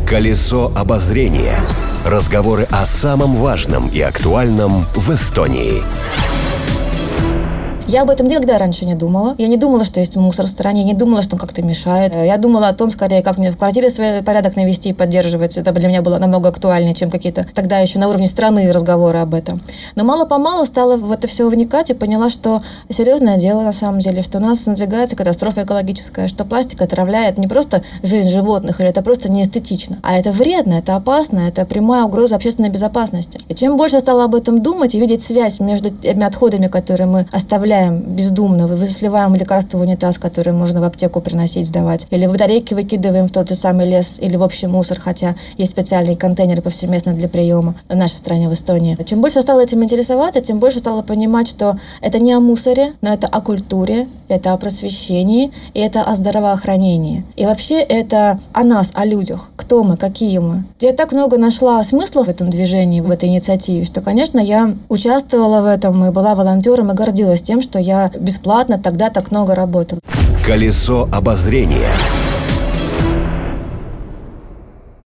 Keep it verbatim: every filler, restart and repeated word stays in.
Колесо обозрения. Разговоры о самом важном и актуальном в Эстонии. Я об этом никогда раньше не думала. Я не думала, что есть мусор в стране, не думала, что он как-то мешает. Я думала о том, скорее, как мне в квартире свой порядок навести и поддерживать. Это для меня было намного актуальнее, чем какие-то тогда еще на уровне страны разговоры об этом. Но мало-помалу стала в это все вникать и поняла, что серьезное дело на самом деле, что у нас надвигается катастрофа экологическая, что пластик отравляет не просто жизнь животных, или это просто неэстетично, а это вредно, это опасно, это прямая угроза общественной безопасности. И чем больше я стала об этом думать и видеть связь между теми отходами, которые мы оставляем бездумно, сливаем лекарства в унитаз, которые можно в аптеку приносить, сдавать, или батарейки выкидываем в тот же самый лес, или в общий мусор, хотя есть специальные контейнеры повсеместно для приема в нашей стране, в Эстонии. Чем больше я стала этим интересоваться, тем больше стала понимать, что это не о мусоре, но это о культуре, это о просвещении, и это о здравоохранении. И вообще это о нас, о людях. Кто мы, какие мы. Я так много нашла смысла в этом движении, в этой инициативе, что, конечно, я участвовала в этом и была волонтером, и гордилась тем, что я бесплатно тогда так много работала. Колесо обозрения.